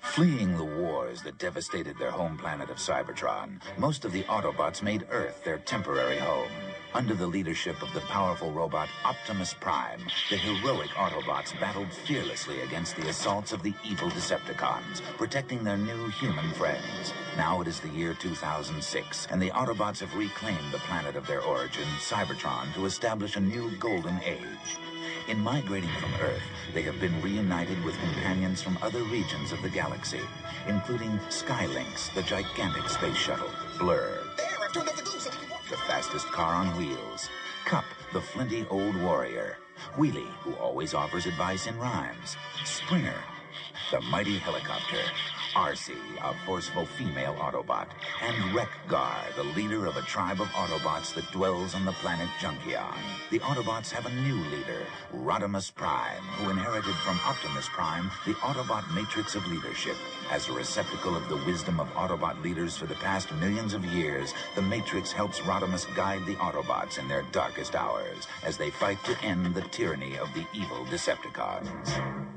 Fleeing the wars that devastated their home planet of Cybertron, most of the Autobots made Earth their temporary home. Under the leadership of the powerful robot Optimus Prime, the heroic Autobots battled fearlessly against the assaults of the evil Decepticons, protecting their new human friends. Now it is the year 2006, and the Autobots have reclaimed the planet of their origin, Cybertron, to establish a new golden age. In migrating from Earth, they have been reunited with companions from other regions of the galaxy, including Skylynx, the gigantic space shuttle, Blur, the fastest car on wheels, Cup, the flinty old warrior, Wheelie, who always offers advice in rhymes, Springer, the mighty helicopter, Arcee, a forceful female Autobot, and Wreck-Gar, the leader of a tribe of Autobots that dwells on the planet Junkion. The Autobots have a new leader, Rodimus Prime, who inherited from Optimus Prime the Autobot matrix of leadership. As a receptacle of the wisdom of Autobot leaders for the past millions of years, the matrix helps Rodimus guide the Autobots in their darkest hours as they fight to end the tyranny of the evil Decepticons.